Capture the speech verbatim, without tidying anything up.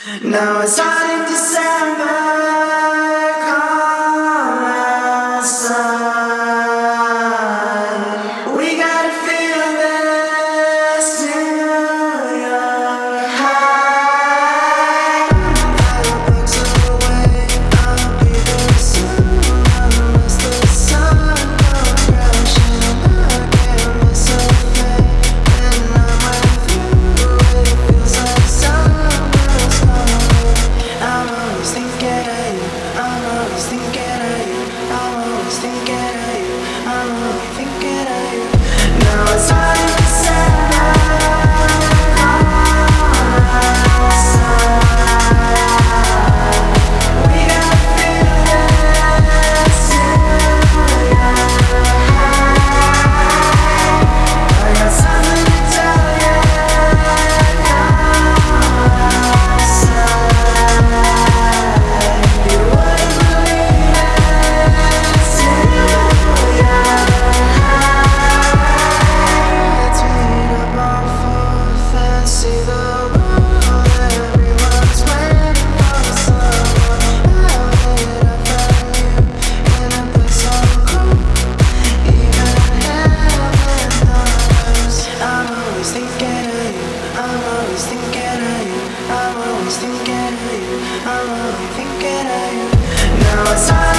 Now it's hot in December, come outside. We gotta feel this New York high. Gotta bugs away, I'll be there soon. Unless the sun comes crashing, I can't miss a thing. When I'm with you, it feels like summer's coming. I'm always thinking of you, I'm always thinking of you, I'm always thinking of you, I'm always thinking of you. Now it's hard to December, come outside. We gotta feel this New York high. I got something to tell you, come outside. You wouldn't believe it's New York high. Let's meet up on Fourth and see the world. Everyone's waiting for the summer. How did I find you in a place so cool? Even heaven knows. I'm always thinking of you, I'm always thinking of you, I'm always thinking of you, I'm always thinking of you. Now it's hard